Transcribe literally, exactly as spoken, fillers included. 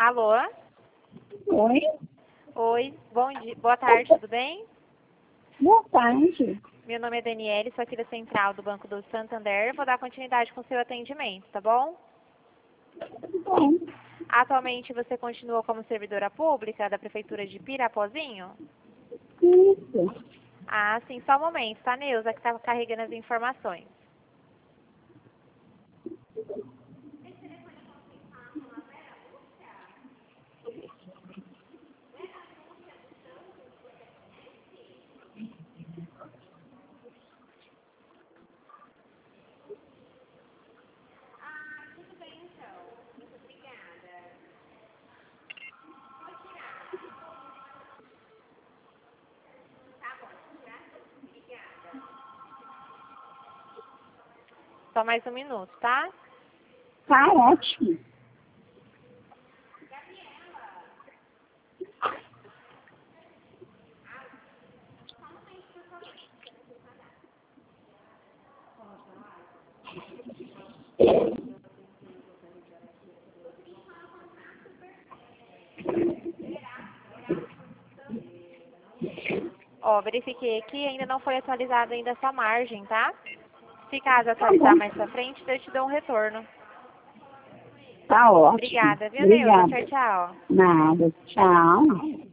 Alô? Oi, Oi, bom dia, boa tarde, tudo bem? boa tarde. Meu nome é Daniele, sou aqui da Central do Banco do Santander. Vou dar continuidade com o seu atendimento, tá bom? Tudo bom? Atualmente você continua como servidora pública da Prefeitura de Pirapozinho? Isso. Ah, sim, só um momento, tá, Neuza, que tá carregando as informações. Só mais um minuto, tá? Tá ótimo. Ó, verifiquei aqui, ainda não foi atualizada ainda a sua margem, tá? Se caso Tá atualizar bom. mais pra frente, eu te dou um retorno. Tá ótimo. Obrigada, viu, Neuza? Obrigada. Tchau, tchau. Nada. Tchau.